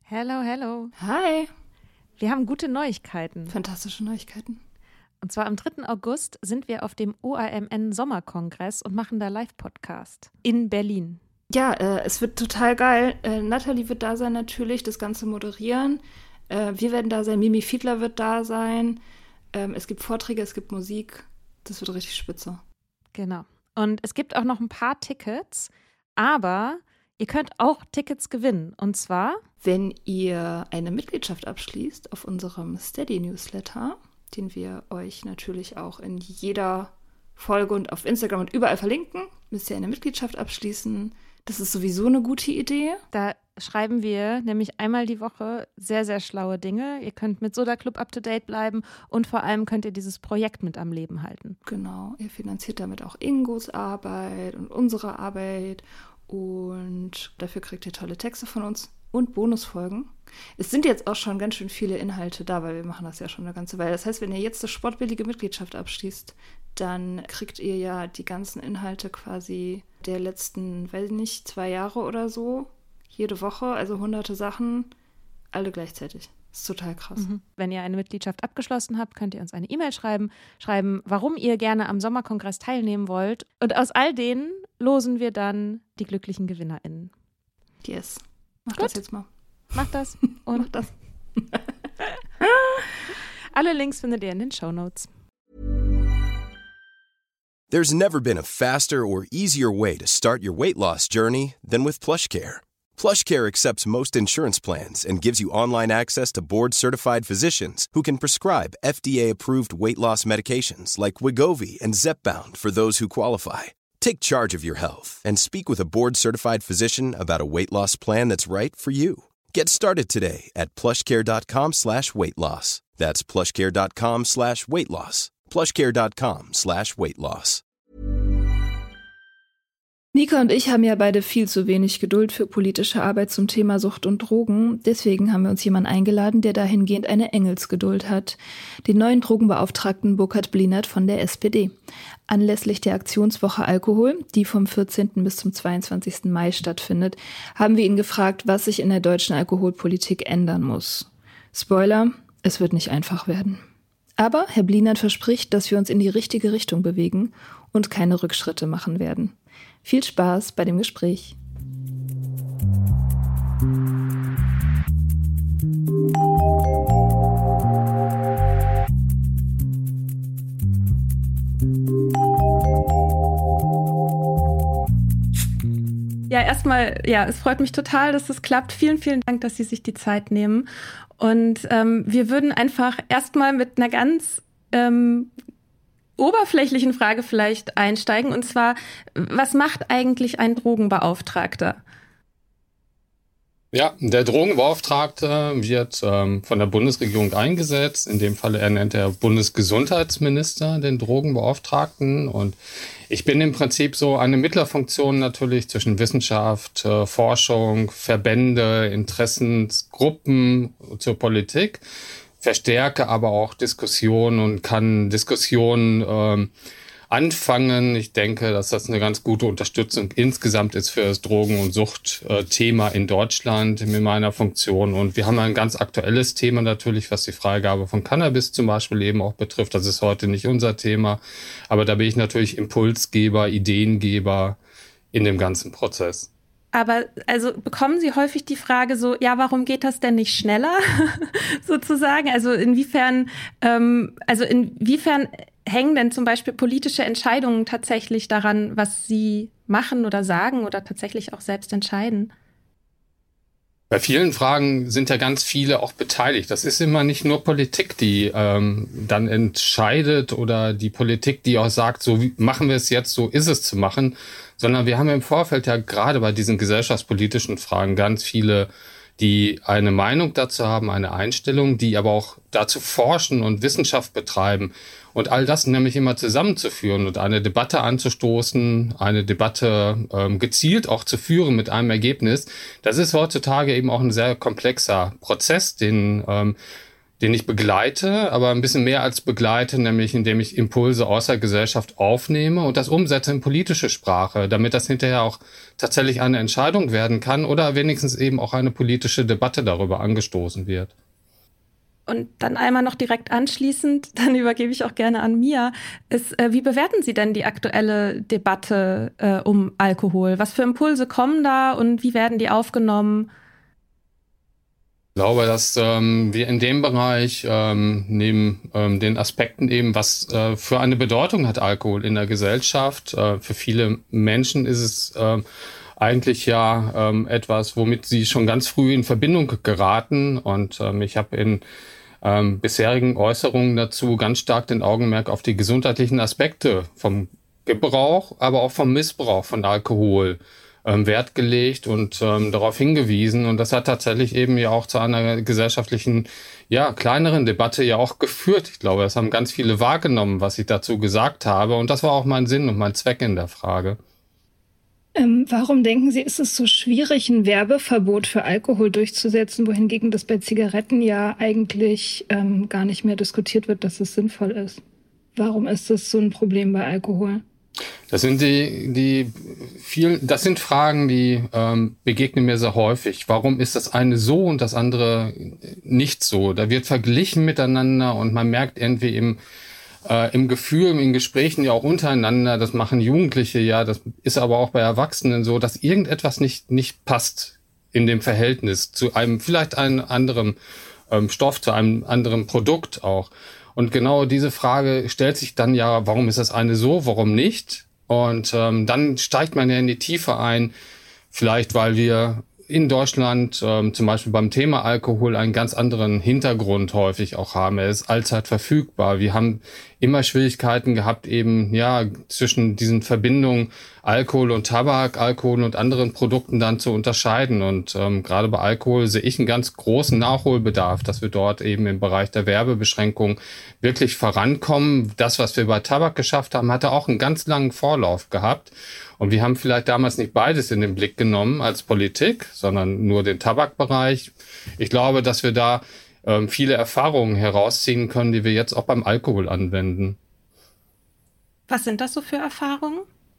Hello, hello. Hi. Wir haben gute Neuigkeiten. Fantastische Neuigkeiten. Und zwar am 3. August sind wir auf dem OAMN-Sommerkongress und machen da Live-Podcast in Berlin. Ja, es wird total geil. Nathalie wird da sein natürlich, das Ganze moderieren. Wir werden da sein, Mimi Fiedler wird da sein. Es gibt Vorträge, es gibt Musik. Das wird richtig spitze. Genau. Und es gibt auch noch ein paar Tickets, aber ihr könnt auch Tickets gewinnen. Und zwar, wenn ihr eine Mitgliedschaft abschließt auf unserem Steady-Newsletter, den wir euch natürlich auch in jeder Folge und auf Instagram und überall verlinken, müsst ihr eine Mitgliedschaft abschließen. Das ist sowieso eine gute Idee. Da schreiben wir nämlich einmal die Woche sehr, sehr schlaue Dinge. Ihr könnt mit Soda Club up-to-date bleiben und vor allem könnt ihr dieses Projekt mit am Leben halten. Genau, ihr finanziert damit auch Ingos Arbeit und unsere Arbeit und dafür kriegt ihr tolle Texte von uns und Bonusfolgen. Es sind jetzt auch schon ganz schön viele Inhalte da, weil wir machen das ja schon eine ganze Weile. Das heißt, wenn ihr jetzt eine sportbillige Mitgliedschaft abschließt, dann kriegt ihr ja die ganzen Inhalte quasi der letzten, weiß ich nicht, 2 Jahre oder so, jede Woche, also hunderte Sachen, alle gleichzeitig. Das ist total krass. Wenn ihr eine Mitgliedschaft abgeschlossen habt, könnt ihr uns eine E-Mail schreiben, warum ihr gerne am Sommerkongress teilnehmen wollt. Und aus all denen losen wir dann die glücklichen GewinnerInnen. Yes. Mach Gut. das jetzt mal. Mach das. Und Mach das. alle Links findet ihr in den Shownotes. There's never been a faster or easier way to start your weight loss journey than with PlushCare. PlushCare accepts most insurance plans and gives you online access to board-certified physicians who can prescribe FDA-approved weight loss medications like Wegovy and Zepbound for those who qualify. Take charge of your health and speak with a board-certified physician about a weight loss plan that's right for you. Get started today at plushcare.com/weightloss. That's plushcare.com/weightloss. plushcare.com/weightloss. Nika und ich haben ja beide viel zu wenig Geduld für politische Arbeit zum Thema Sucht und Drogen. Deswegen haben wir uns jemanden eingeladen, der dahingehend eine Engelsgeduld hat. Den neuen Drogenbeauftragten Burkhard Blinert von der SPD. Anlässlich der Aktionswoche Alkohol, die vom 14. bis zum 22. Mai stattfindet, haben wir ihn gefragt, was sich in der deutschen Alkoholpolitik ändern muss. Spoiler, es wird nicht einfach werden. Aber Herr Blinert verspricht, dass wir uns in die richtige Richtung bewegen und keine Rückschritte machen werden. Viel Spaß bei dem Gespräch. Ja, erstmal, es freut mich total, dass es klappt. Vielen, vielen Dank, dass Sie sich die Zeit nehmen. Und wir würden einfach erstmal mit einer ganz oberflächlichen Frage vielleicht einsteigen. Und zwar, was macht eigentlich ein Drogenbeauftragter? Ja, der Drogenbeauftragte wird von der Bundesregierung eingesetzt. In dem Fall ernennt der Bundesgesundheitsminister den Drogenbeauftragten. Und ich bin im Prinzip so eine Mittlerfunktion natürlich zwischen Wissenschaft, Forschung, Verbände, Interessensgruppen zur Politik. Verstärke aber auch Diskussionen und kann Diskussionen anfangen. Ich denke, dass das eine ganz gute Unterstützung insgesamt ist für das Drogen- und Suchtthema in Deutschland in meiner Funktion. Und wir haben ein ganz aktuelles Thema natürlich, was die Freigabe von Cannabis zum Beispiel eben auch betrifft. Das ist heute nicht unser Thema, aber da bin ich natürlich Impulsgeber, Ideengeber in dem ganzen Prozess. Aber also bekommen Sie häufig die Frage so, ja, warum geht das denn nicht schneller, sozusagen? Also inwiefern hängen denn zum Beispiel politische Entscheidungen tatsächlich daran, was Sie machen oder sagen oder tatsächlich auch selbst entscheiden? Bei vielen Fragen sind ja ganz viele auch beteiligt. Das ist immer nicht nur Politik, die dann entscheidet oder die Politik, die auch sagt, so machen wir es jetzt, so ist es zu machen, sondern wir haben im Vorfeld ja gerade bei diesen gesellschaftspolitischen Fragen ganz viele, die eine Meinung dazu haben, eine Einstellung, die aber auch dazu forschen und Wissenschaft betreiben und all das nämlich immer zusammenzuführen und eine Debatte anzustoßen, eine Debatte gezielt auch zu führen mit einem Ergebnis. Das ist heutzutage eben auch ein sehr komplexer Prozess, den den ich begleite, aber ein bisschen mehr als begleite, nämlich indem ich Impulse aus der Gesellschaft aufnehme und das umsetze in politische Sprache, damit das hinterher auch tatsächlich eine Entscheidung werden kann oder wenigstens eben auch eine politische Debatte darüber angestoßen wird. Und dann einmal noch direkt anschließend, dann übergebe ich auch gerne an Mia, wie bewerten Sie denn die aktuelle Debatte um Alkohol? Was für Impulse kommen da und wie werden die aufgenommen? Ich glaube, dass wir in dem Bereich neben den Aspekten eben, was für eine Bedeutung hat Alkohol in der Gesellschaft. Für viele Menschen ist es eigentlich ja etwas, womit sie schon ganz früh in Verbindung geraten. Und ich habe in bisherigen Äußerungen dazu ganz stark den Augenmerk auf die gesundheitlichen Aspekte vom Gebrauch, aber auch vom Missbrauch von Alkohol Wert gelegt und darauf hingewiesen. Und das hat tatsächlich eben ja auch zu einer gesellschaftlichen, ja, kleineren Debatte ja auch geführt. Ich glaube, das haben ganz viele wahrgenommen, was ich dazu gesagt habe. Und das war auch mein Sinn und mein Zweck in der Frage. Warum denken Sie, ist es so schwierig, ein Werbeverbot für Alkohol durchzusetzen, wohingegen das bei Zigaretten ja eigentlich gar nicht mehr diskutiert wird, dass es sinnvoll ist? Warum ist das so ein Problem bei Alkohol? Das sind das sind Fragen, die begegnen mir sehr häufig. Warum ist das eine so und das andere nicht so? Da wird verglichen miteinander und man merkt irgendwie im Gefühl, in Gesprächen ja auch untereinander, das machen Jugendliche ja, das ist aber auch bei Erwachsenen so, dass irgendetwas nicht passt in dem Verhältnis zu einem, vielleicht einem anderen Stoff, zu einem anderen Produkt auch. Und genau diese Frage stellt sich dann ja, warum ist das eine so, warum nicht? Und dann steigt man ja in die Tiefe ein, vielleicht weil wir in Deutschland zum Beispiel beim Thema Alkohol einen ganz anderen Hintergrund häufig auch haben. Er ist allzeit verfügbar. Wir haben immer Schwierigkeiten gehabt, eben ja zwischen diesen Verbindungen Alkohol und Tabak, Alkohol und anderen Produkten dann zu unterscheiden. Und gerade bei Alkohol sehe ich einen ganz großen Nachholbedarf, dass wir dort eben im Bereich der Werbebeschränkung wirklich vorankommen. Das, was wir bei Tabak geschafft haben, hatte auch einen ganz langen Vorlauf gehabt. Und wir haben vielleicht damals nicht beides in den Blick genommen als Politik, sondern nur den Tabakbereich. Ich glaube, dass wir da viele Erfahrungen herausziehen können, die wir jetzt auch beim Alkohol anwenden. Was sind das so für Erfahrungen?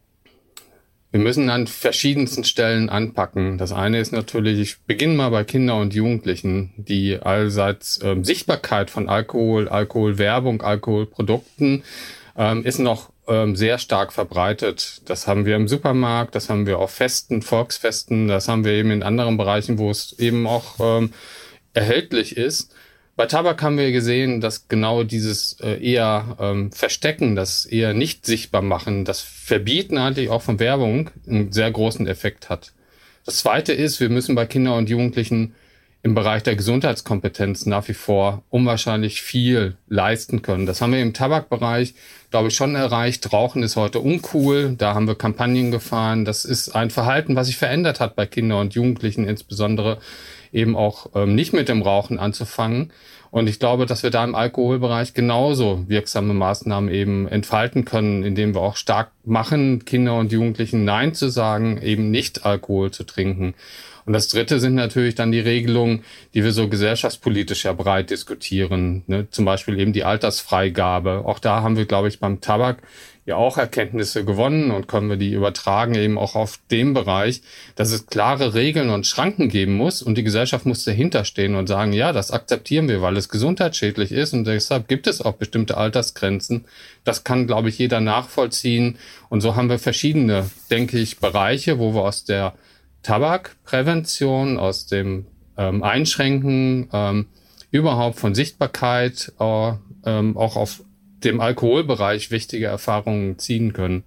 Wir müssen an verschiedensten Stellen anpacken. Das eine ist natürlich, ich beginne mal bei Kindern und Jugendlichen, die allseits Sichtbarkeit von Alkohol, Alkoholwerbung, Alkoholprodukten ist noch sehr stark verbreitet. Das haben wir im Supermarkt, das haben wir auf Festen, Volksfesten, das haben wir eben in anderen Bereichen, wo es eben auch erhältlich ist. Bei Tabak haben wir gesehen, dass genau dieses eher Verstecken, das eher nicht sichtbar machen, das Verbieten eigentlich auch von Werbung einen sehr großen Effekt hat. Das Zweite ist, wir müssen bei Kindern und Jugendlichen im Bereich der Gesundheitskompetenz nach wie vor unwahrscheinlich viel leisten können. Das haben wir im Tabakbereich, glaube ich, schon erreicht. Rauchen ist heute uncool. Da haben wir Kampagnen gefahren. Das ist ein Verhalten, was sich verändert hat bei Kindern und Jugendlichen, insbesondere eben auch nicht mit dem Rauchen anzufangen. Und ich glaube, dass wir da im Alkoholbereich genauso wirksame Maßnahmen eben entfalten können, indem wir auch stark machen, Kinder und Jugendlichen Nein zu sagen, eben nicht Alkohol zu trinken. Und das Dritte sind natürlich dann die Regelungen, die wir so gesellschaftspolitisch ja breit diskutieren, ne? Zum Beispiel eben die Altersfreigabe. Auch da haben wir, glaube ich, beim Tabak ja auch Erkenntnisse gewonnen und können wir die übertragen eben auch auf den Bereich, dass es klare Regeln und Schranken geben muss und die Gesellschaft muss dahinter stehen und sagen, ja, das akzeptieren wir, weil es gesundheitsschädlich ist und deshalb gibt es auch bestimmte Altersgrenzen. Das kann, glaube ich, jeder nachvollziehen und so haben wir verschiedene, denke ich, Bereiche, wo wir aus der Tabakprävention, aus dem Einschränken überhaupt von Sichtbarkeit auch auf dem Alkoholbereich wichtige Erfahrungen ziehen können.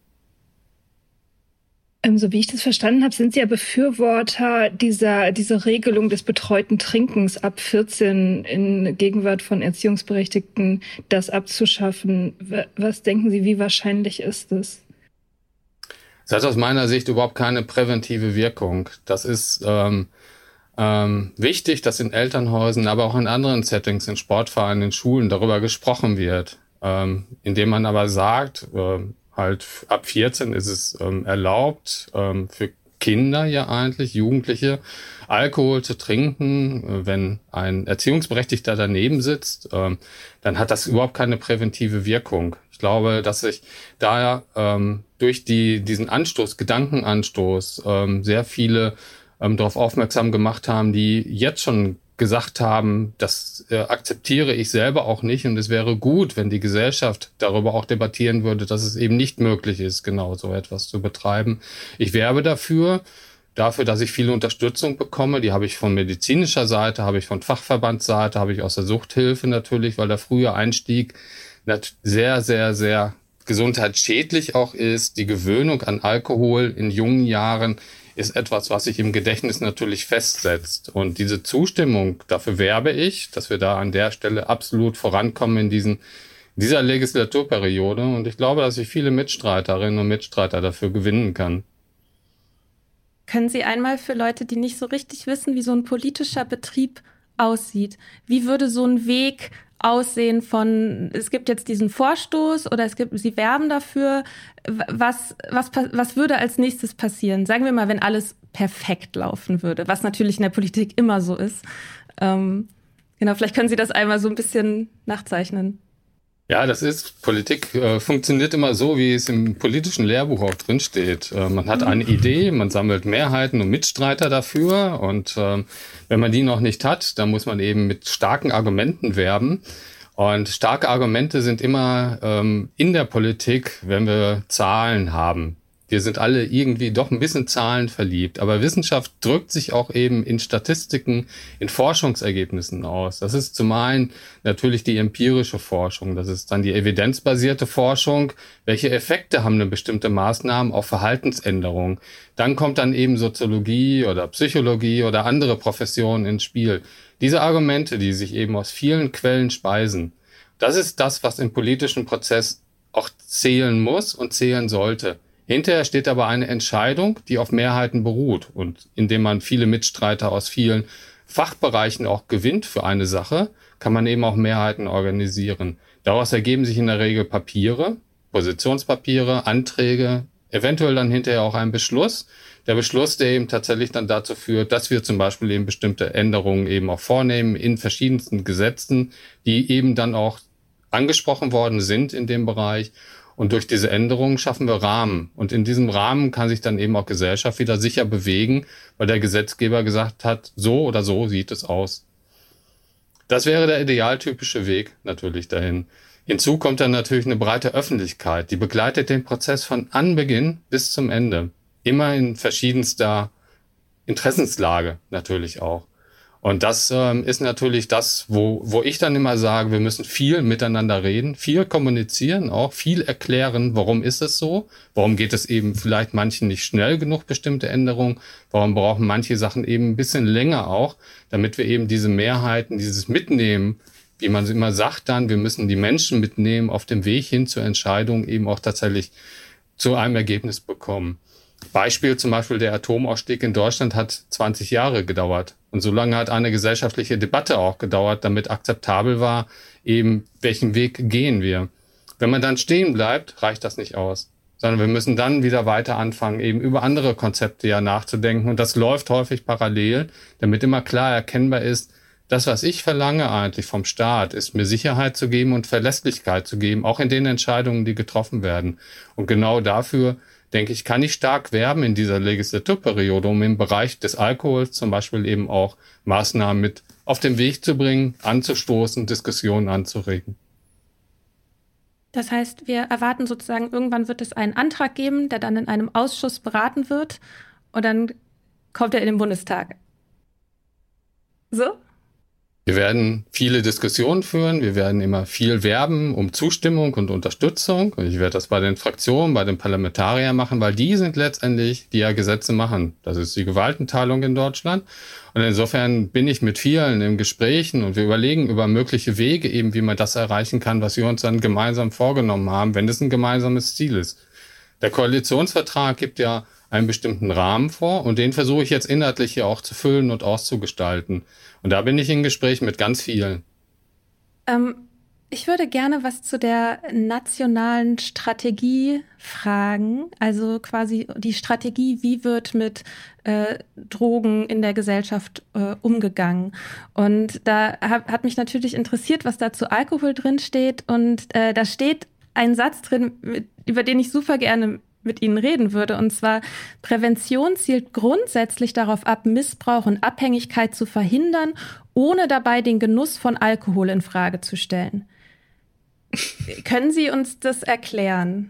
So wie ich das verstanden habe, sind Sie ja Befürworter dieser Regelung des betreuten Trinkens ab 14 in Gegenwart von Erziehungsberechtigten, das abzuschaffen. Was denken Sie, wie wahrscheinlich ist es? Das hat aus meiner Sicht überhaupt keine präventive Wirkung. Das ist wichtig, dass in Elternhäusern, aber auch in anderen Settings, in Sportvereinen, in Schulen darüber gesprochen wird. Indem man aber sagt, halt ab 14 ist es erlaubt, für Kinder ja eigentlich, Jugendliche, Alkohol zu trinken, wenn ein Erziehungsberechtigter daneben sitzt, dann hat das überhaupt keine präventive Wirkung. Ich glaube, dass sich da durch diesen Anstoß, Gedankenanstoß, sehr viele darauf aufmerksam gemacht haben, die jetzt schon gesagt haben, das akzeptiere ich selber auch nicht und es wäre gut, wenn die Gesellschaft darüber auch debattieren würde, dass es eben nicht möglich ist, genau so etwas zu betreiben. Ich werbe dafür, dass ich viele Unterstützung bekomme. Die habe ich von medizinischer Seite, habe ich von Fachverbandsseite, habe ich aus der Suchthilfe natürlich, weil der frühe Einstieg sehr, sehr, sehr gesundheitsschädlich auch ist. Die Gewöhnung an Alkohol in jungen Jahren ist etwas, was sich im Gedächtnis natürlich festsetzt. Und diese Zustimmung, dafür werbe ich, dass wir da an der Stelle absolut vorankommen in dieser Legislaturperiode. Und ich glaube, dass ich viele Mitstreiterinnen und Mitstreiter dafür gewinnen kann. Können Sie einmal für Leute, die nicht so richtig wissen, wie so ein politischer Betrieb aussieht, wie würde so ein Weg aussehen von, es gibt jetzt diesen Vorstoß oder Sie werben dafür, was würde als nächstes passieren? Sagen wir mal, wenn alles perfekt laufen würde, was natürlich in der Politik immer so ist. Genau, vielleicht können Sie das einmal so ein bisschen nachzeichnen. Ja, Politik funktioniert immer so, wie es im politischen Lehrbuch auch drinsteht. Man hat eine Idee, man sammelt Mehrheiten und Mitstreiter dafür und wenn man die noch nicht hat, dann muss man eben mit starken Argumenten werben. Und starke Argumente sind immer in der Politik, wenn wir Zahlen haben. Wir sind alle irgendwie doch ein bisschen zahlenverliebt, aber Wissenschaft drückt sich auch eben in Statistiken, in Forschungsergebnissen aus. Das ist zum einen natürlich die empirische Forschung, das ist dann die evidenzbasierte Forschung. Welche Effekte haben eine bestimmte Maßnahme auf Verhaltensänderung? Dann kommt dann eben Soziologie oder Psychologie oder andere Professionen ins Spiel. Diese Argumente, die sich eben aus vielen Quellen speisen, das ist das, was im politischen Prozess auch zählen muss und zählen sollte. Hinterher steht aber eine Entscheidung, die auf Mehrheiten beruht und indem man viele Mitstreiter aus vielen Fachbereichen auch gewinnt für eine Sache, kann man eben auch Mehrheiten organisieren. Daraus ergeben sich in der Regel Papiere, Positionspapiere, Anträge, eventuell dann hinterher auch ein Beschluss. Der Beschluss, der eben tatsächlich dann dazu führt, dass wir zum Beispiel eben bestimmte Änderungen eben auch vornehmen in verschiedensten Gesetzen, die eben dann auch angesprochen worden sind in dem Bereich. Und durch diese Änderungen schaffen wir Rahmen. Und in diesem Rahmen kann sich dann eben auch Gesellschaft wieder sicher bewegen, weil der Gesetzgeber gesagt hat, so oder so sieht es aus. Das wäre der idealtypische Weg natürlich dahin. Hinzu kommt dann natürlich eine breite Öffentlichkeit, die begleitet den Prozess von Anbeginn bis zum Ende. Immer in verschiedenster Interessenslage natürlich auch. Und das ist natürlich das, wo ich dann immer sage, wir müssen viel miteinander reden, viel kommunizieren, auch viel erklären, warum ist es so, warum geht es eben vielleicht manchen nicht schnell genug, bestimmte Änderungen, warum brauchen manche Sachen eben ein bisschen länger auch, damit wir eben diese Mehrheiten, dieses Mitnehmen, wie man immer sagt dann, wir müssen die Menschen mitnehmen auf dem Weg hin zur Entscheidung eben auch tatsächlich zu einem Ergebnis bekommen. Beispiel zum Beispiel der Atomausstieg in Deutschland hat 20 Jahre gedauert. Und so lange hat eine gesellschaftliche Debatte auch gedauert, damit akzeptabel war, eben welchen Weg gehen wir. Wenn man dann stehen bleibt, reicht das nicht aus. Sondern wir müssen dann wieder weiter anfangen, eben über andere Konzepte ja nachzudenken. Und das läuft häufig parallel, damit immer klar erkennbar ist, das, was ich verlange eigentlich vom Staat, ist mir Sicherheit zu geben und Verlässlichkeit zu geben, auch in den Entscheidungen, die getroffen werden. Und genau dafür, denke ich, kann ich stark werben in dieser Legislaturperiode, um im Bereich des Alkohols zum Beispiel eben auch Maßnahmen mit auf den Weg zu bringen, anzustoßen, Diskussionen anzuregen. Das heißt, wir erwarten sozusagen, irgendwann wird es einen Antrag geben, der dann in einem Ausschuss beraten wird und dann kommt er in den Bundestag. So? Wir werden viele Diskussionen führen, wir werden immer viel werben um Zustimmung und Unterstützung. Und ich werde das bei den Fraktionen, bei den Parlamentariern machen, weil die sind letztendlich, die ja Gesetze machen. Das ist die Gewaltenteilung in Deutschland. Und insofern bin ich mit vielen im Gesprächen und wir überlegen über mögliche Wege eben, wie man das erreichen kann, was wir uns dann gemeinsam vorgenommen haben, wenn es ein gemeinsames Ziel ist. Der Koalitionsvertrag gibt ja einen bestimmten Rahmen vor und den versuche ich jetzt inhaltlich hier auch zu füllen und auszugestalten. Und da bin ich in Gespräch mit ganz vielen. Ich würde gerne was zu der nationalen Strategie fragen. Also quasi die Strategie, wie wird mit Drogen in der Gesellschaft umgegangen. Und da hat mich natürlich interessiert, was da zu Alkohol drin steht. Und da steht ein Satz drin, über den ich super gerne mit Ihnen reden würde. Und zwar, Prävention zielt grundsätzlich darauf ab, Missbrauch und Abhängigkeit zu verhindern, ohne dabei den Genuss von Alkohol in Frage zu stellen. Können Sie uns das erklären?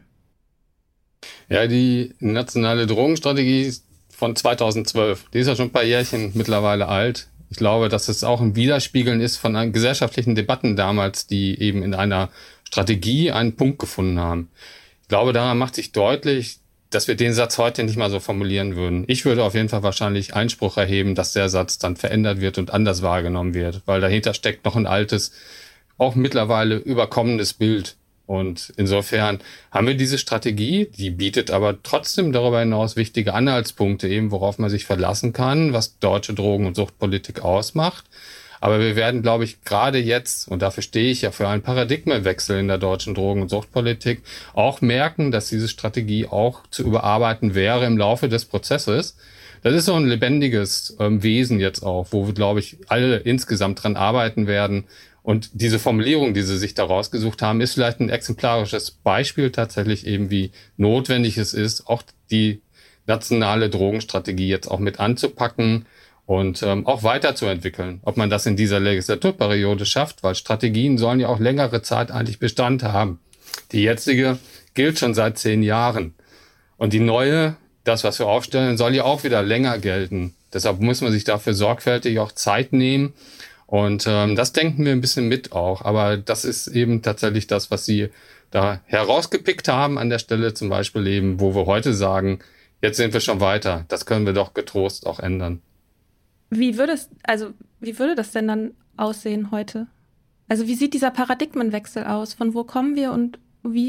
Ja, die nationale Drogenstrategie von 2012, die ist ja schon ein paar Jährchen mittlerweile alt. Ich glaube, dass es auch ein Widerspiegeln ist von gesellschaftlichen Debatten damals, die eben in einer Strategie einen Punkt gefunden haben. Ich glaube, daran macht sich deutlich, dass wir den Satz heute nicht mal so formulieren würden. Ich würde auf jeden Fall wahrscheinlich Einspruch erheben, dass der Satz dann verändert wird und anders wahrgenommen wird, weil dahinter steckt noch ein altes, auch mittlerweile überkommenes Bild. Und insofern haben wir diese Strategie, die bietet aber trotzdem darüber hinaus wichtige Anhaltspunkte, eben worauf man sich verlassen kann, was deutsche Drogen- und Suchtpolitik ausmacht. Aber wir werden, glaube ich, gerade jetzt, und dafür stehe ich ja für einen Paradigmenwechsel in der deutschen Drogen- und Suchtpolitik, auch merken, dass diese Strategie auch zu überarbeiten wäre im Laufe des Prozesses. Das ist so ein lebendiges Wesen jetzt auch, wo wir, glaube ich, alle insgesamt dran arbeiten werden. Und diese Formulierung, die sie sich da rausgesucht haben, ist vielleicht ein exemplarisches Beispiel tatsächlich eben, wie notwendig es ist, auch die nationale Drogenstrategie jetzt auch mit anzupacken und auch weiterzuentwickeln. Ob man das in dieser Legislaturperiode schafft, weil Strategien sollen ja auch längere Zeit eigentlich Bestand haben. Die jetzige gilt schon seit 10 Jahren. Und die neue, das, was wir aufstellen, soll ja auch wieder länger gelten. Deshalb muss man sich dafür sorgfältig auch Zeit nehmen. Und das denken wir ein bisschen mit auch. Aber das ist eben tatsächlich das, was Sie da herausgepickt haben an der Stelle zum Beispiel eben, wo wir heute sagen, jetzt sind wir schon weiter. Das können wir doch getrost auch ändern. Wie würde das denn dann aussehen heute? Also wie sieht dieser Paradigmenwechsel aus? Von wo kommen wir und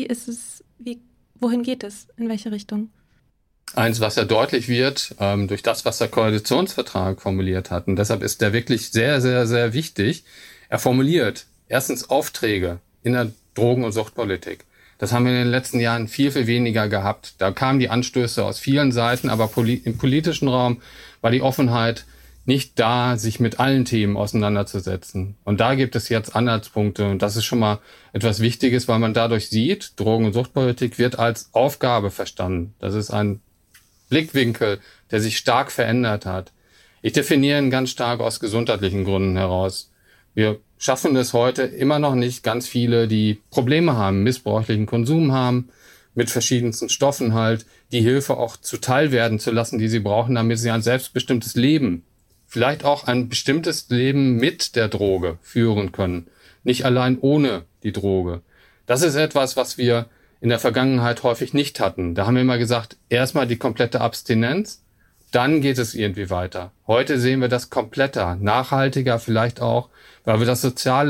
wohin geht es? In welche Richtung? Eins, was ja deutlich wird, durch das, was der Koalitionsvertrag formuliert hat. Und deshalb ist der wirklich sehr, sehr, sehr wichtig. Er formuliert erstens Aufträge in der Drogen- und Suchtpolitik. Das haben wir in den letzten Jahren viel, viel weniger gehabt. Da kamen die Anstöße aus vielen Seiten, aber im politischen Raum war die Offenheit nicht da, sich mit allen Themen auseinanderzusetzen. Und da gibt es jetzt Anhaltspunkte. Und das ist schon mal etwas Wichtiges, weil man dadurch sieht, Drogen- und Suchtpolitik wird als Aufgabe verstanden. Das ist ein Blickwinkel, der sich stark verändert hat. Ich definiere ihn ganz stark aus gesundheitlichen Gründen heraus. Wir schaffen es heute immer noch nicht, ganz viele, die Probleme haben, missbräuchlichen Konsum haben, mit verschiedensten Stoffen halt, die Hilfe auch zuteil werden zu lassen, die sie brauchen, damit sie ein selbstbestimmtes Leben, vielleicht auch ein bestimmtes Leben mit der Droge führen können. Nicht allein ohne die Droge. Das ist etwas, was wir in der Vergangenheit häufig nicht hatten. Da haben wir immer gesagt, erstmal die komplette Abstinenz, dann geht es irgendwie weiter. Heute sehen wir das kompletter, nachhaltiger vielleicht auch, weil wir das Soziale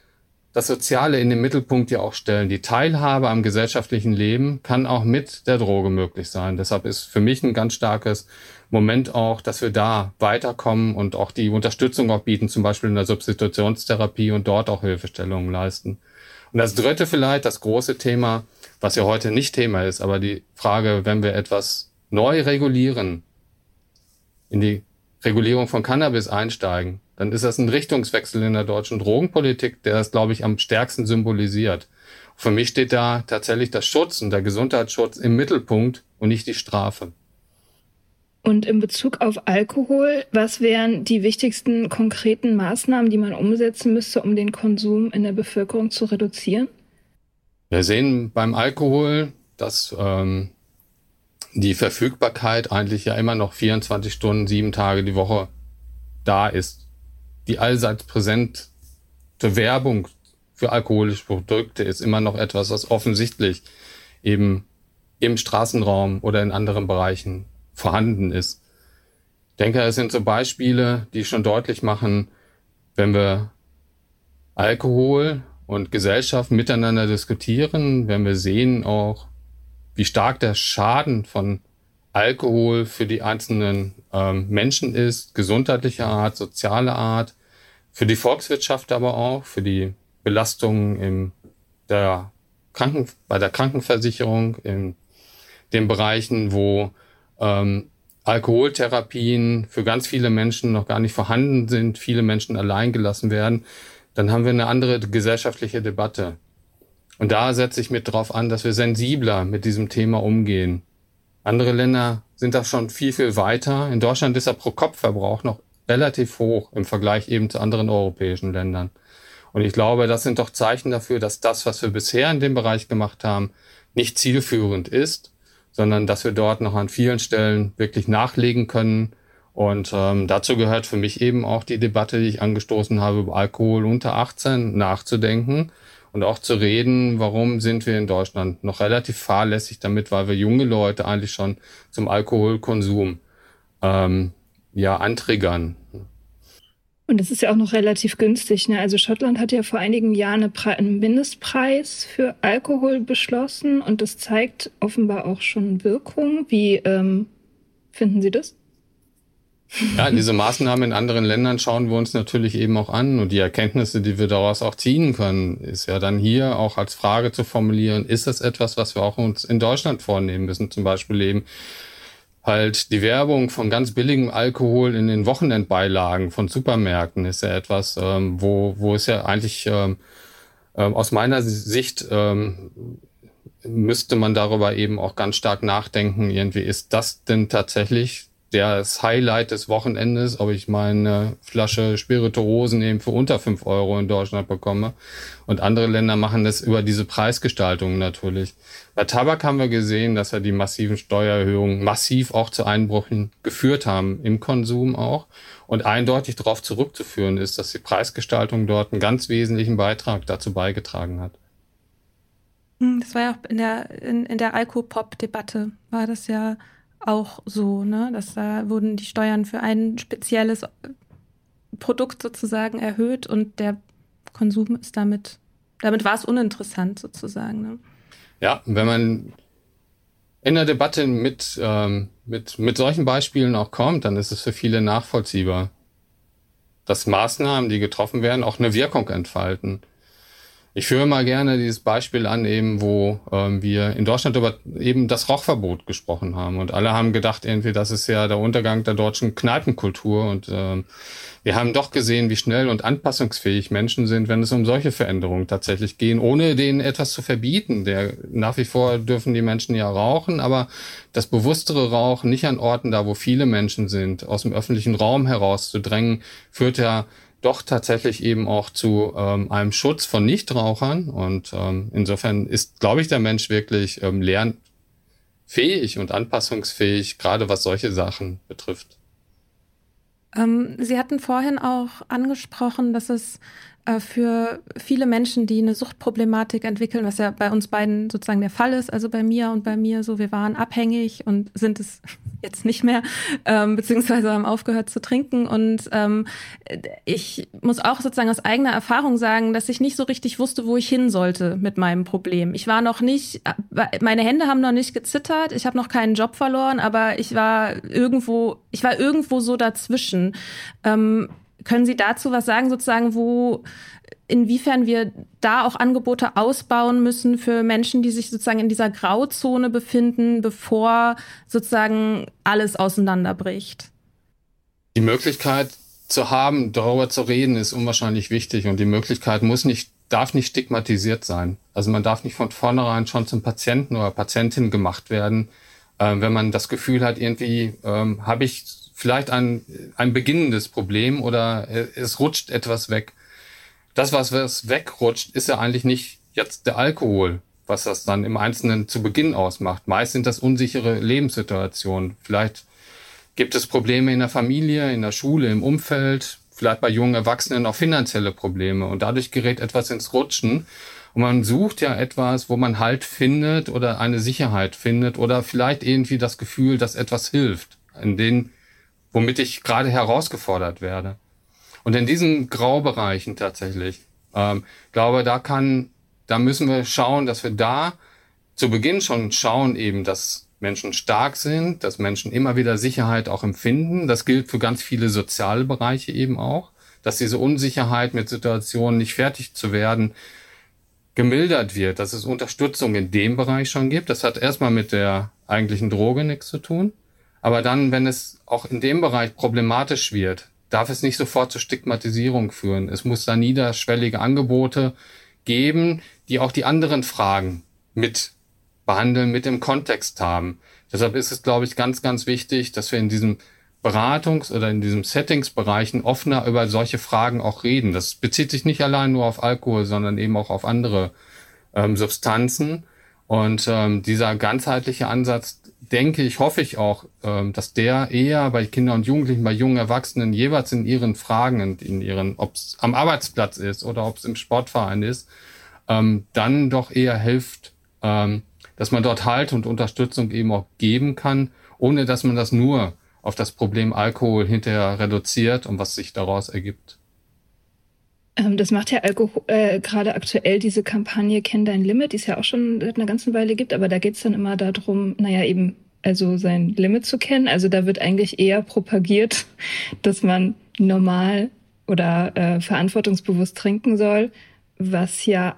in den Mittelpunkt ja auch stellen. Die Teilhabe am gesellschaftlichen Leben kann auch mit der Droge möglich sein. Deshalb ist für mich ein ganz starkes Moment auch, dass wir da weiterkommen und auch die Unterstützung auch bieten, zum Beispiel in der Substitutionstherapie und dort auch Hilfestellungen leisten. Und das dritte vielleicht, das große Thema, was ja heute nicht Thema ist, aber die Frage, wenn wir etwas neu regulieren, in die Regulierung von Cannabis einsteigen, dann ist das ein Richtungswechsel in der deutschen Drogenpolitik, der das, glaube ich, am stärksten symbolisiert. Für mich steht da tatsächlich der Schutz und der Gesundheitsschutz im Mittelpunkt und nicht die Strafe. Und in Bezug auf Alkohol, was wären die wichtigsten konkreten Maßnahmen, die man umsetzen müsste, um den Konsum in der Bevölkerung zu reduzieren? Wir sehen beim Alkohol, dass die Verfügbarkeit eigentlich ja immer noch 24 Stunden, 7 Tage die Woche da ist. Die allseits präsente Werbung für alkoholische Produkte ist immer noch etwas, was offensichtlich eben im Straßenraum oder in anderen Bereichen vorhanden ist. Ich denke, es sind so Beispiele, die schon deutlich machen, wenn wir Alkohol und Gesellschaft miteinander diskutieren, wenn wir sehen auch, wie stark der Schaden von Alkohol für die einzelnen Menschen ist, gesundheitlicher Art, sozialer Art, für die Volkswirtschaft aber auch, für die Belastungen bei der Krankenversicherung, in den Bereichen, wo Alkoholtherapien für ganz viele Menschen noch gar nicht vorhanden sind, viele Menschen allein gelassen werden, dann haben wir eine andere gesellschaftliche Debatte. Und da setze ich mit drauf an, dass wir sensibler mit diesem Thema umgehen. Andere Länder sind da schon viel, viel weiter. In Deutschland ist der Pro-Kopf-Verbrauch noch relativ hoch im Vergleich eben zu anderen europäischen Ländern. Und ich glaube, das sind doch Zeichen dafür, dass das, was wir bisher in dem Bereich gemacht haben, nicht zielführend ist, sondern dass wir dort noch an vielen Stellen wirklich nachlegen können. Und dazu gehört für mich eben auch die Debatte, die ich angestoßen habe, über Alkohol unter 18 nachzudenken und auch zu reden, warum sind wir in Deutschland noch relativ fahrlässig damit, weil wir junge Leute eigentlich schon zum Alkoholkonsum antriggern. Und das ist ja auch noch relativ günstig, ne? Also Schottland hat ja vor einigen Jahren einen Mindestpreis für Alkohol beschlossen und das zeigt offenbar auch schon Wirkung. Wie finden Sie das? Ja, diese Maßnahmen in anderen Ländern schauen wir uns natürlich eben auch an. Und die Erkenntnisse, die wir daraus auch ziehen können, ist ja dann hier auch als Frage zu formulieren, ist das etwas, was wir auch uns in Deutschland vornehmen müssen? Zum Beispiel eben halt die Werbung von ganz billigem Alkohol in den Wochenendbeilagen von Supermärkten ist ja etwas, wo es ja eigentlich aus meiner Sicht müsste man darüber eben auch ganz stark nachdenken. Irgendwie ist das denn tatsächlich das Highlight des Wochenendes, ob ich meine Flasche Spirituosen eben für unter 5 Euro in Deutschland bekomme. Und andere Länder machen das über diese Preisgestaltung natürlich. Bei Tabak haben wir gesehen, dass ja die massiven Steuererhöhungen massiv auch zu Einbrüchen geführt haben, im Konsum auch. Und eindeutig darauf zurückzuführen ist, dass die Preisgestaltung dort einen ganz wesentlichen Beitrag dazu beigetragen hat. Das war ja auch in der Alkopop-Debatte war das ja auch so, ne, dass da wurden die Steuern für ein spezielles Produkt sozusagen erhöht und der Konsum ist damit war es uninteressant sozusagen. Ne? Ja, wenn man in der Debatte mit solchen Beispielen auch kommt, dann ist es für viele nachvollziehbar, dass Maßnahmen, die getroffen werden, auch eine Wirkung entfalten. Ich führe mal gerne dieses Beispiel an, eben wo wir in Deutschland über eben das Rauchverbot gesprochen haben. Und alle haben gedacht, irgendwie, das ist ja der Untergang der deutschen Kneipenkultur. Und wir haben doch gesehen, wie schnell und anpassungsfähig Menschen sind, wenn es um solche Veränderungen tatsächlich gehen, ohne denen etwas zu verbieten. Nach wie vor dürfen die Menschen ja rauchen, aber das bewusstere Rauchen nicht an Orten da, wo viele Menschen sind, aus dem öffentlichen Raum herauszudrängen, führt ja doch tatsächlich eben auch zu einem Schutz von Nichtrauchern. Und insofern ist, glaube ich, der Mensch wirklich lernfähig und anpassungsfähig, gerade was solche Sachen betrifft. Sie hatten vorhin auch angesprochen, dass es für viele Menschen, die eine Suchtproblematik entwickeln, was ja bei uns beiden sozusagen der Fall ist, also bei mir und bei mir so, wir waren abhängig und sind es jetzt nicht mehr, beziehungsweise haben aufgehört zu trinken. Und ich muss auch sozusagen aus eigener Erfahrung sagen, dass ich nicht so richtig wusste, wo ich hin sollte mit meinem Problem. Ich war noch nicht, meine Hände haben noch nicht gezittert, ich habe noch keinen Job verloren, aber ich war irgendwo so dazwischen. Können Sie dazu was sagen, sozusagen, inwiefern wir da auch Angebote ausbauen müssen für Menschen, die sich sozusagen in dieser Grauzone befinden, bevor sozusagen alles auseinanderbricht? Die Möglichkeit zu haben, darüber zu reden, ist unwahrscheinlich wichtig und die Möglichkeit darf nicht stigmatisiert sein. Also man darf nicht von vornherein schon zum Patienten oder Patientin gemacht werden, wenn man das Gefühl hat, irgendwie habe ich vielleicht ein beginnendes Problem oder es rutscht etwas weg. Das, was wegrutscht, ist ja eigentlich nicht jetzt der Alkohol, was das dann im Einzelnen zu Beginn ausmacht. Meist sind das unsichere Lebenssituationen. Vielleicht gibt es Probleme in der Familie, in der Schule, im Umfeld, vielleicht bei jungen Erwachsenen auch finanzielle Probleme. Und dadurch gerät etwas ins Rutschen. Und man sucht ja etwas, wo man Halt findet oder eine Sicherheit findet oder vielleicht irgendwie das Gefühl, dass etwas hilft, womit ich gerade herausgefordert werde. Und in diesen Graubereichen tatsächlich, glaube, da müssen wir schauen, dass wir da zu Beginn schon schauen eben, dass Menschen stark sind, dass Menschen immer wieder Sicherheit auch empfinden. Das gilt für ganz viele soziale Bereiche eben auch, dass diese Unsicherheit mit Situationen nicht fertig zu werden gemildert wird, dass es Unterstützung in dem Bereich schon gibt. Das hat erstmal mit der eigentlichen Droge nichts zu tun. Aber dann, wenn es auch in dem Bereich problematisch wird, darf es nicht sofort zur Stigmatisierung führen. Es muss da niederschwellige Angebote geben, die auch die anderen Fragen mit behandeln, mit im Kontext haben. Deshalb ist es, glaube ich, ganz, ganz wichtig, dass wir in diesem Beratungs- oder in diesem Settingsbereichen offener über solche Fragen auch reden. Das bezieht sich nicht allein nur auf Alkohol, sondern eben auch auf andere Substanzen. Und dieser ganzheitliche Ansatz, denke ich, hoffe ich auch, dass der eher bei Kindern und Jugendlichen, bei jungen Erwachsenen jeweils in ihren Fragen und in ihren, ob es am Arbeitsplatz ist oder ob es im Sportverein ist, dann doch eher hilft, dass man dort Halt und Unterstützung eben auch geben kann, ohne dass man das nur auf das Problem Alkohol hinterher reduziert und was sich daraus ergibt. Das macht ja gerade aktuell diese Kampagne Kenn dein Limit, die es ja auch schon seit einer ganzen Weile gibt, aber da geht es dann immer darum, also sein Limit zu kennen. Also da wird eigentlich eher propagiert, dass man normal oder verantwortungsbewusst trinken soll, was ja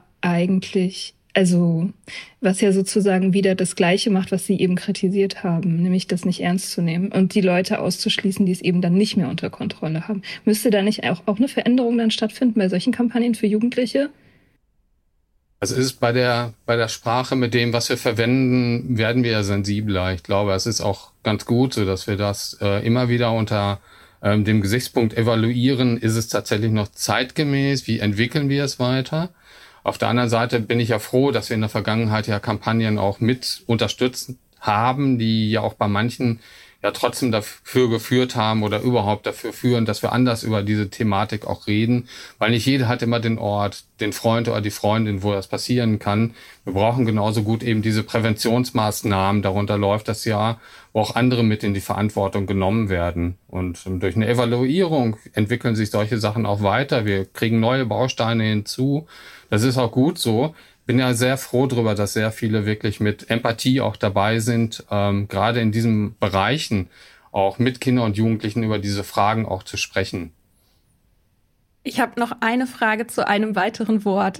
sozusagen wieder das Gleiche macht, was Sie eben kritisiert haben, nämlich das nicht ernst zu nehmen und die Leute auszuschließen, die es eben dann nicht mehr unter Kontrolle haben. Müsste da nicht auch eine Veränderung dann stattfinden bei solchen Kampagnen für Jugendliche? Also ist bei der Sprache mit dem, was wir verwenden, werden wir ja sensibler. Ich glaube, es ist auch ganz gut, so dass wir das immer wieder unter dem Gesichtspunkt evaluieren. Ist es tatsächlich noch zeitgemäß? Wie entwickeln wir es weiter? Auf der anderen Seite bin ich ja froh, dass wir in der Vergangenheit ja Kampagnen auch mit unterstützt haben, die ja auch bei manchen ja trotzdem dafür geführt haben oder überhaupt dafür führen, dass wir anders über diese Thematik auch reden, weil nicht jeder hat immer den Ort, den Freund oder die Freundin, wo das passieren kann. Wir brauchen genauso gut eben diese Präventionsmaßnahmen, darunter läuft das ja, wo auch andere mit in die Verantwortung genommen werden. Und durch eine Evaluierung entwickeln sich solche Sachen auch weiter. Wir kriegen neue Bausteine hinzu. Das ist auch gut so. Bin ja sehr froh darüber, dass sehr viele wirklich mit Empathie auch dabei sind, gerade in diesen Bereichen auch mit Kindern und Jugendlichen über diese Fragen auch zu sprechen. Ich habe noch eine Frage zu einem weiteren Wort,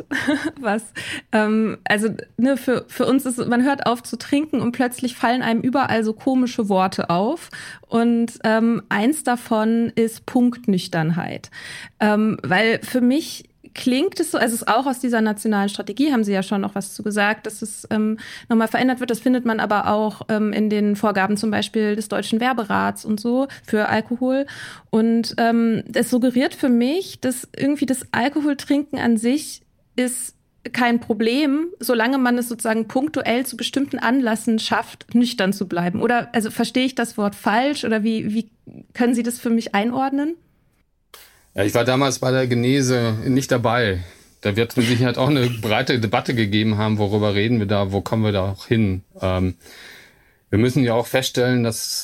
für uns ist, man hört auf zu trinken und plötzlich fallen einem überall so komische Worte auf und eins davon ist Punktnüchternheit, weil für mich klingt es so, also es ist auch aus dieser nationalen Strategie, haben Sie ja schon noch was zu gesagt, dass es nochmal verändert wird. Das findet man aber auch in den Vorgaben zum Beispiel des Deutschen Werberats und so für Alkohol. Und das suggeriert für mich, dass irgendwie das Alkoholtrinken an sich ist kein Problem, solange man es sozusagen punktuell zu bestimmten Anlässen schafft, nüchtern zu bleiben. Oder also verstehe ich das Wort falsch oder wie können Sie das für mich einordnen? Ja, ich war damals bei der Genese nicht dabei. Da wird es mit Sicherheit auch eine breite Debatte gegeben haben, worüber reden wir da, wo kommen wir da auch hin. Wir müssen ja auch feststellen, dass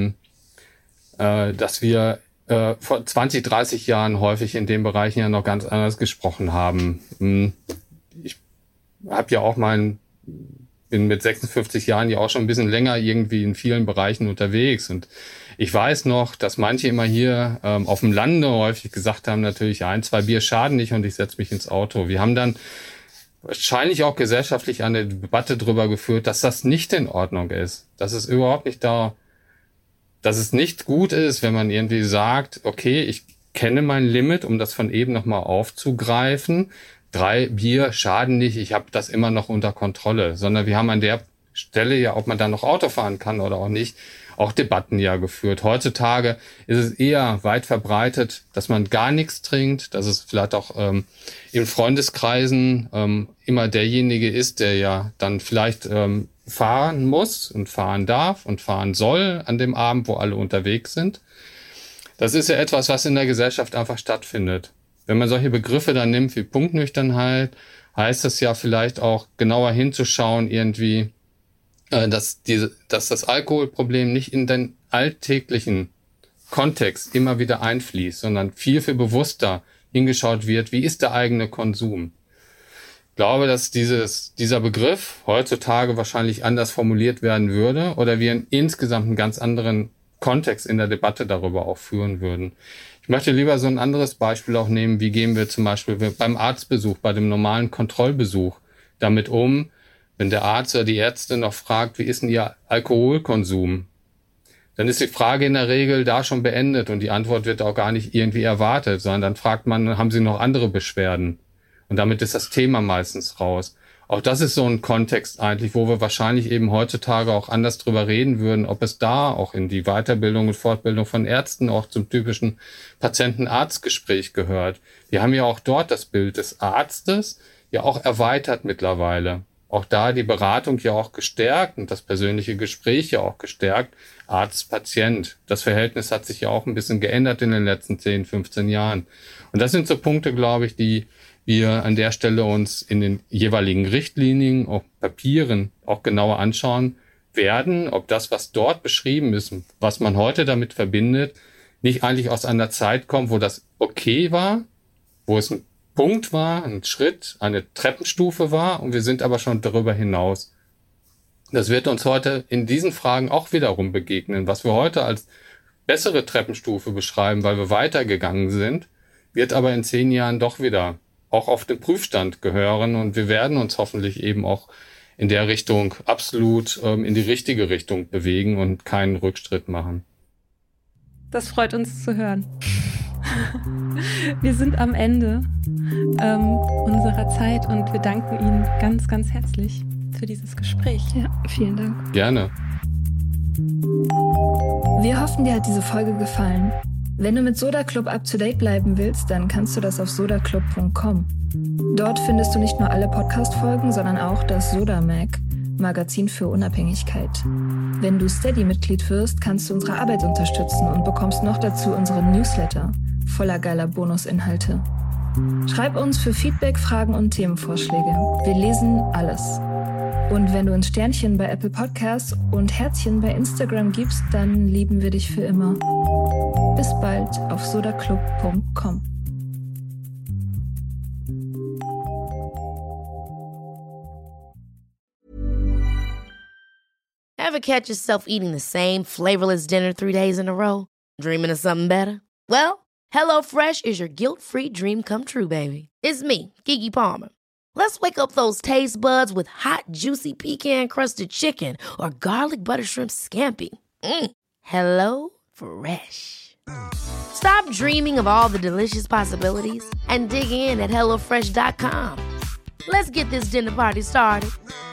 wir vor 20, 30 Jahren häufig in den Bereichen ja noch ganz anders gesprochen haben. Ich habe ja auch bin mit 56 Jahren ja auch schon ein bisschen länger irgendwie in vielen Bereichen unterwegs und ich weiß noch, dass manche immer hier auf dem Lande häufig gesagt haben, natürlich 1, 2 Bier schaden nicht und ich setze mich ins Auto. Wir haben dann wahrscheinlich auch gesellschaftlich eine Debatte darüber geführt, dass das nicht in Ordnung ist. Dass es überhaupt nicht dass es nicht gut ist, wenn man irgendwie sagt, okay, ich kenne mein Limit, um das von eben nochmal aufzugreifen. 3 Bier schaden nicht, ich habe das immer noch unter Kontrolle. Sondern wir haben an der Stelle ja, ob man dann noch Auto fahren kann oder auch nicht, auch Debatten ja geführt. Heutzutage ist es eher weit verbreitet, dass man gar nichts trinkt, dass es vielleicht auch in Freundeskreisen immer derjenige ist, der ja dann vielleicht fahren muss und fahren darf und fahren soll an dem Abend, wo alle unterwegs sind. Das ist ja etwas, was in der Gesellschaft einfach stattfindet. Wenn man solche Begriffe dann nimmt wie Punktnüchternheit, heißt das ja vielleicht auch genauer hinzuschauen irgendwie, dass das Alkoholproblem nicht in den alltäglichen Kontext immer wieder einfließt, sondern viel bewusster hingeschaut wird, wie ist der eigene Konsum. glaube, dass dieser Begriff heutzutage wahrscheinlich anders formuliert werden würde oder wir insgesamt einen ganz anderen Kontext in der Debatte darüber auch führen würden. Ich möchte lieber so ein anderes Beispiel auch nehmen, wie gehen wir zum Beispiel beim Arztbesuch, bei dem normalen Kontrollbesuch damit um, wenn der Arzt oder die Ärztin noch fragt, wie ist denn Ihr Alkoholkonsum? Dann ist die Frage in der Regel da schon beendet und die Antwort wird auch gar nicht irgendwie erwartet, sondern dann fragt man, haben Sie noch andere Beschwerden? Und damit ist das Thema meistens raus. Auch das ist so ein Kontext eigentlich, wo wir wahrscheinlich eben heutzutage auch anders drüber reden würden, ob es da auch in die Weiterbildung und Fortbildung von Ärzten auch zum typischen Patienten-Arzt-Gespräch gehört. Wir haben ja auch dort das Bild des Arztes ja auch erweitert mittlerweile. Auch da die Beratung ja auch gestärkt und das persönliche Gespräch ja auch gestärkt. Arzt-Patient. Das Verhältnis hat sich ja auch ein bisschen geändert in den letzten 10, 15 Jahren. Und das sind so Punkte, glaube ich, die wir an der Stelle uns in den jeweiligen Richtlinien, auch Papieren, auch genauer anschauen werden, ob das, was dort beschrieben ist, was man heute damit verbindet, nicht eigentlich aus einer Zeit kommt, wo das okay war, wo es ein Punkt war, ein Schritt, eine Treppenstufe war und wir sind aber schon darüber hinaus. Das wird uns heute in diesen Fragen auch wiederum begegnen. Was wir heute als bessere Treppenstufe beschreiben, weil wir weitergegangen sind, wird aber in 10 Jahren doch wieder auch auf den Prüfstand gehören und wir werden uns hoffentlich eben auch in der Richtung absolut in die richtige Richtung bewegen und keinen Rückschritt machen. Das freut uns zu hören. Wir sind am Ende unserer Zeit und wir danken Ihnen ganz, ganz herzlich für dieses Gespräch. Ja, vielen Dank. Gerne. Wir hoffen, dir hat diese Folge gefallen. Wenn du mit Soda Club up-to-date bleiben willst, dann kannst du das auf sodaclub.com. Dort findest du nicht nur alle Podcast-Folgen, sondern auch das Soda Mag, Magazin für Unabhängigkeit. Wenn du Steady-Mitglied wirst, kannst du unsere Arbeit unterstützen und bekommst noch dazu unseren Newsletter voller geiler Bonusinhalte. Schreib uns für Feedback, Fragen und Themenvorschläge. Wir lesen alles. Und wenn du uns Sternchen bei Apple Podcasts und Herzchen bei Instagram gibst, dann lieben wir dich für immer. Bis bald auf sodaclub.com. Ever catch yourself eating the same flavorless dinner 3 days in a row? Dreaming of something better? Well, HelloFresh is your guilt-free dream come true, baby. It's me, Keke Palmer. Let's wake up those taste buds with hot, juicy pecan-crusted chicken or garlic butter shrimp scampi. Hello Fresh. Stop dreaming of all the delicious possibilities and dig in at HelloFresh.com. Let's get this dinner party started.